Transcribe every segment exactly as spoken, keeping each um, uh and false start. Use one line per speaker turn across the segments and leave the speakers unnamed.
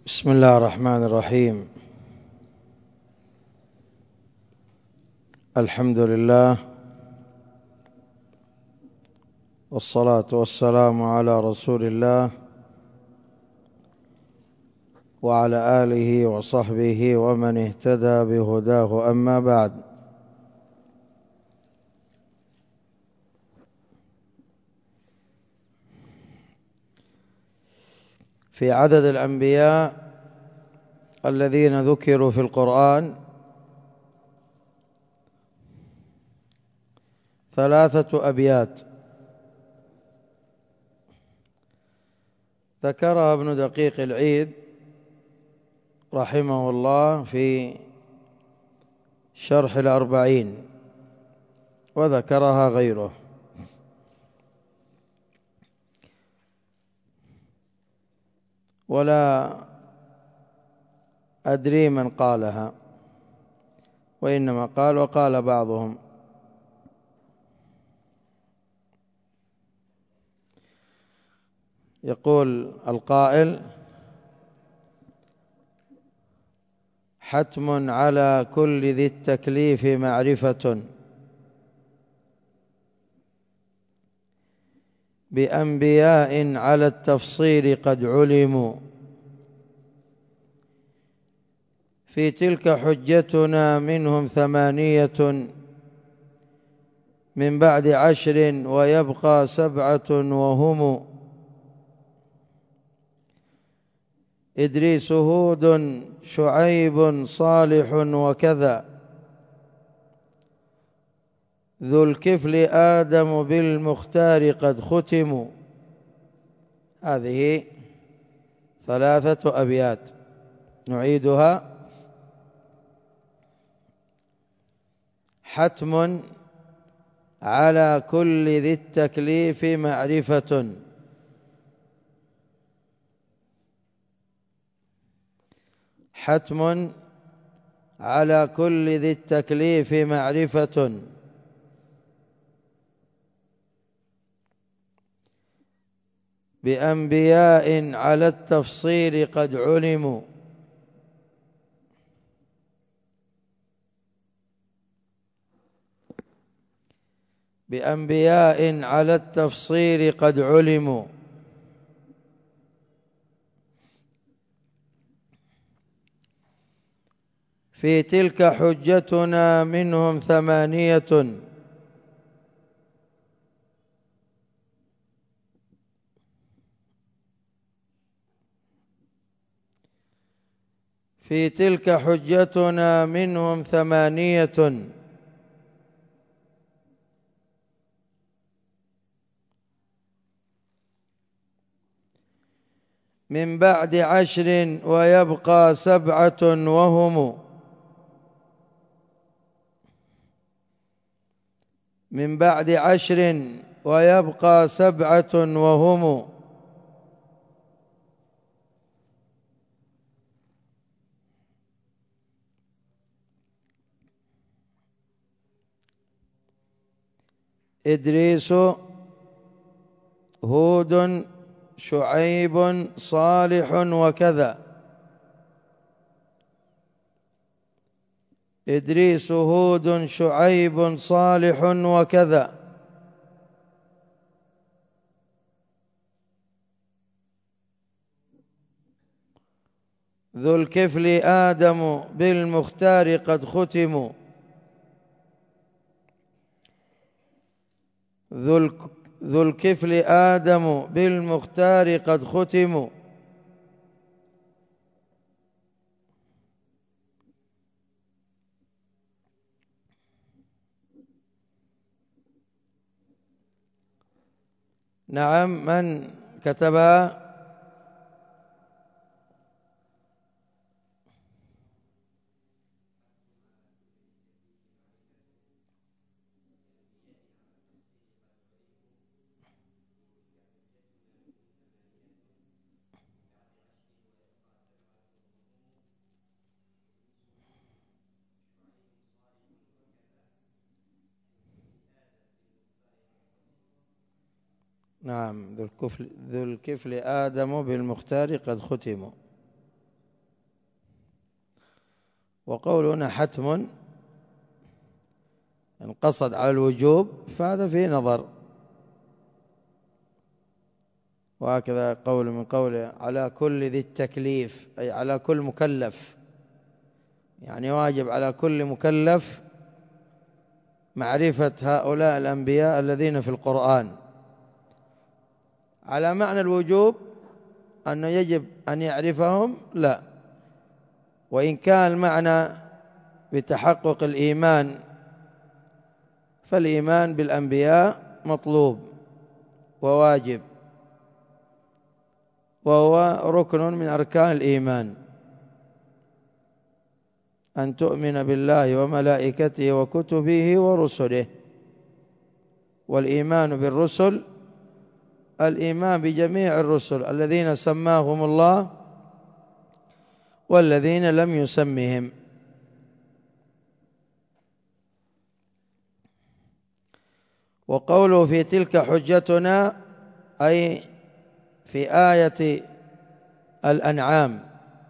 بسم الله الرحمن الرحيم. الحمد لله والصلاة والسلام على رسول الله وعلى آله وصحبه ومن اهتدى بهداه، أما بعد. في عدد الأنبياء الذين ذكروا في القرآن ثلاثة أبيات ذكرها ابن دقيق العيد رحمه الله في شرح الأربعين، وذكرها غيره. ولا أدري من قالها، وإنما قال وقال بعضهم. يقول القائل: حتم على كل ذي التكليف معرفة بأنبياء على التفصيل قد علموا، في تلك حجتنا منهم ثمانية من بعد عشر ويبقى سبعة وهم: إدريس هود شعيب صالح وكذا، ذو الكفل آدم بالمختار قد ختموا. هذه ثلاثة أبيات نعيدها: حتم على كل ذي التكليف معرفة حتم على كل ذي التكليف معرفة بأنبياء على التفصيل قد علموا. بأنبياء على التفصيل قد علموا في تلك حجتنا منهم ثمانية في تلك حجتنا منهم ثمانية من بعد عشر ويبقى سبعة وهم: من بعد عشر ويبقى سبعة وهم: إدريس هود شعيب صالح وكذا. إدريس هود شعيب صالح وكذا، ذو الكفل آدم بالمختار قد ختموا. ذو الكفل آدم بالمختار قد ختموا. نعم، من كتبها؟ نعم، ذو الكفل, ذو الكفل آدم بالمختار قد ختموا. وقولنا حتم إن قصد على الوجوب فهذا فيه نظر. وهكذا قول من قوله على كل ذي التكليف، أي على كل مكلف، يعني واجب على كل مكلف معرفة هؤلاء الأنبياء الذين في القرآن. على معنى الوجوب أنه يجب أن يعرفهم لا، وإن كان المعنى بتحقق الإيمان فالإيمان بالأنبياء مطلوب وواجب، وهو ركن من أركان الإيمان، أن تؤمن بالله وملائكته وكتبه ورسله. والإيمان بالرسل الإيمان بجميع الرسل الذين سماهم الله والذين لم يسمهم. وقوله في تلك حجتنا أي في آية الأنعام،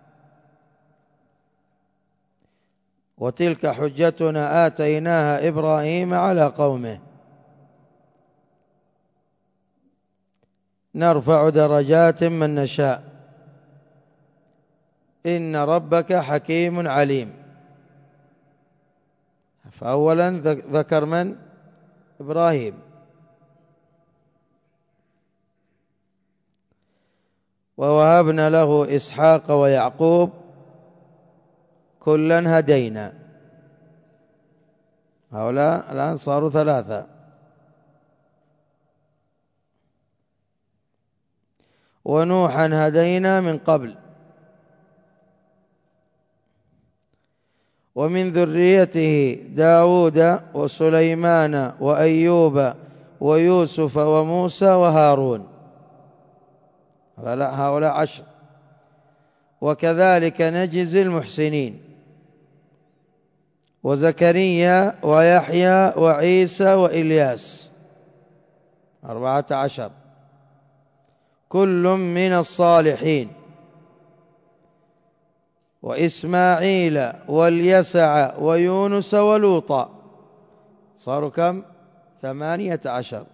وتلك حجتنا آتيناها إبراهيم على قومه نرفع درجات من نشاء إن ربك حكيم عليم. فأولا ذكر من؟ إبراهيم. ووهبنا له إسحاق ويعقوب كلا هدينا. هؤلاء الآن صاروا ثلاثة. ونوحا هدينا من قبل ومن ذريته داود وسليمان وأيوب ويوسف وموسى وهارون. هؤلاء عشر. وكذلك نجزي المحسنين. وزكريا ويحيى وعيسى وإلياس أربعة عشر كل من الصالحين. وإسماعيل واليسع ويونس ولوطا صاروا كم؟ ثمانية عشر.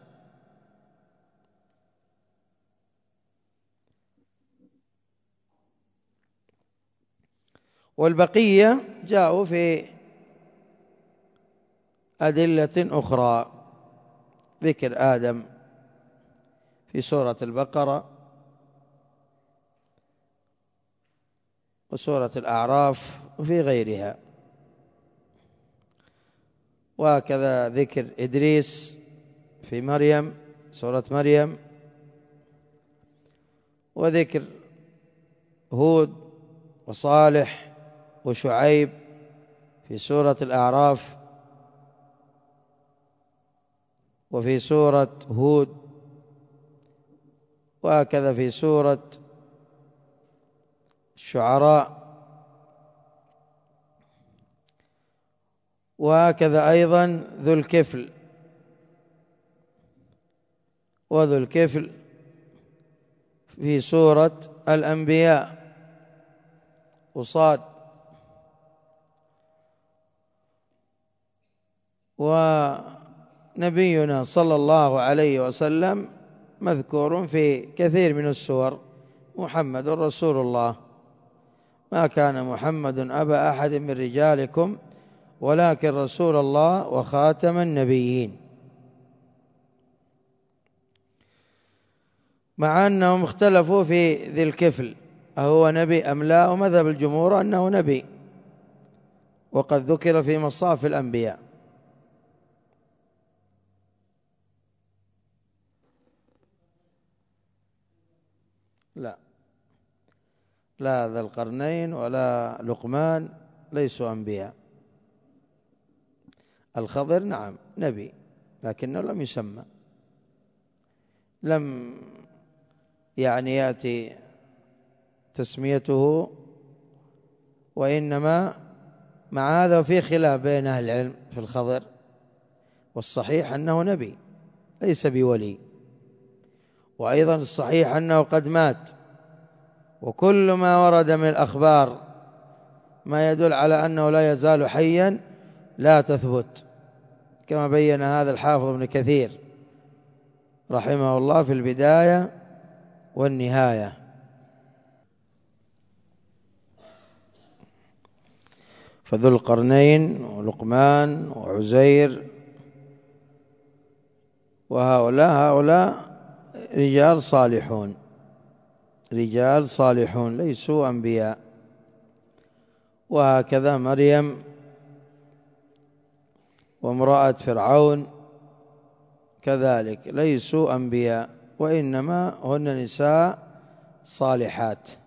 والبقية جاءوا في أدلة أخرى، ذكر آدم في سورة البقرة وسورة الأعراف وفي غيرها، وهكذا ذكر إدريس في مريم سورة مريم، وذكر هود وصالح وشعيب في سورة الأعراف وفي سورة هود، وهكذا في سورة الشعراء، وهكذا أيضا ذو الكفل. وذو الكفل في سورة الأنبياء وصاد. ونبينا صلى الله عليه وسلم مذكور في كثير من السور محمد رسول الله، ما كان محمد أبا أحد من رجالكم ولكن رسول الله وخاتم النبيين. مع أنهم اختلفوا في ذي الكفل أهو نبي أم لا، ومذهب الجمهور أنه نبي، وقد ذكر في مصاف الأنبياء. لا لا ذا القرنين ولا لقمان ليسوا أنبياء. الخضر نعم نبي لكنه لم يسمى، لم يعني يأتي تسميته، وإنما مع هذا في خلاف بين أهل العلم في الخضر، والصحيح أنه نبي ليس بولي، وأيضا الصحيح أنه قد مات. وكل ما ورد من الأخبار ما يدل على أنه لا يزال حيا لا تثبت، كما بين هذا الحافظ ابن كثير رحمه الله في البداية والنهاية. فذو القرنين ولقمان وعزير وهؤلاء هؤلاء رجال صالحون، رجال صالحون ليسوا أنبياء. وهكذا مريم وامرأة فرعون كذلك ليسوا أنبياء، وإنما هن نساء صالحات.